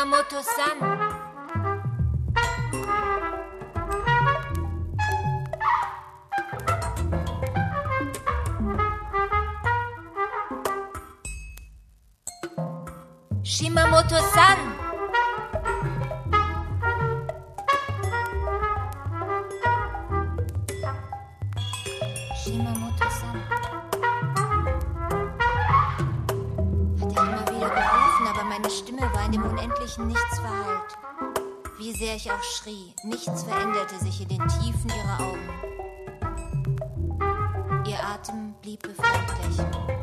Shimamoto-san. Shimamoto-san. Shimamoto-san. Hatte ich immer wieder gerufen, aber meine Stimme war in dem Unendlichen nichts verhallt. Wie sehr ich auch schrie, nichts veränderte sich in den Tiefen ihrer Augen. Ihr Atem blieb befremdlich.